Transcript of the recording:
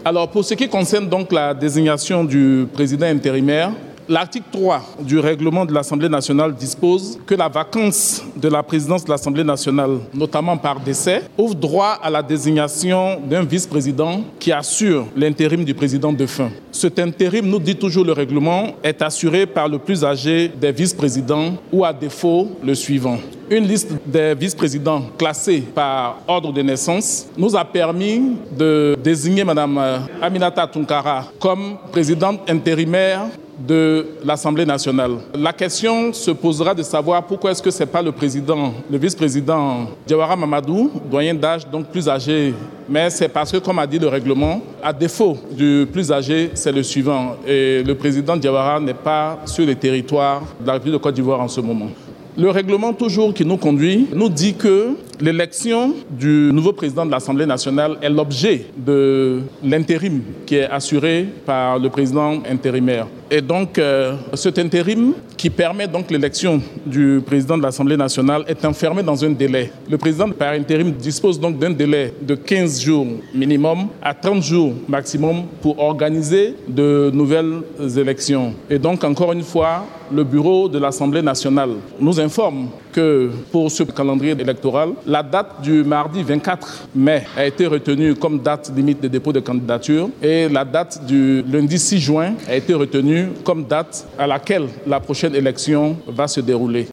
Alors, pour ce qui concerne donc la désignation du président intérimaire, l'article 3 du règlement de l'Assemblée nationale dispose que la vacance de la présidence de l'Assemblée nationale, notamment par décès, ouvre droit à la désignation d'un vice-président qui assure l'intérim du président défunt. Cet intérim, nous dit toujours le règlement, est assuré par le plus âgé des vice-présidents ou à défaut le suivant. Une liste des vice-présidents classés par ordre de naissance nous a permis de désigner Mme Aminata Tounkara comme présidente intérimaire de l'Assemblée nationale. La question se posera de savoir pourquoi est-ce que ce n'est pas le vice-président Diawara Mamadou, doyen d'âge, donc plus âgé, mais c'est parce que, comme a dit le règlement, à défaut du plus âgé, c'est le suivant. Et le président Diawara n'est pas sur le territoire de la République de Côte d'Ivoire en ce moment. Le règlement toujours qui nous conduit nous dit que l'élection du nouveau président de l'Assemblée nationale est l'objet de l'intérim qui est assuré par le président intérimaire. Et donc, cet intérim qui permet donc l'élection du président de l'Assemblée nationale est enfermé dans un délai. Le président par intérim dispose donc d'un délai de 15 jours minimum à 30 jours maximum pour organiser de nouvelles élections. Et donc, encore une fois, le bureau de l'Assemblée nationale nous informe que pour ce calendrier électoral, la date du mardi 24 mai a été retenue comme date limite de dépôt de candidature et la date du lundi 6 juin a été retenue comme date à laquelle la prochaine élection va se dérouler.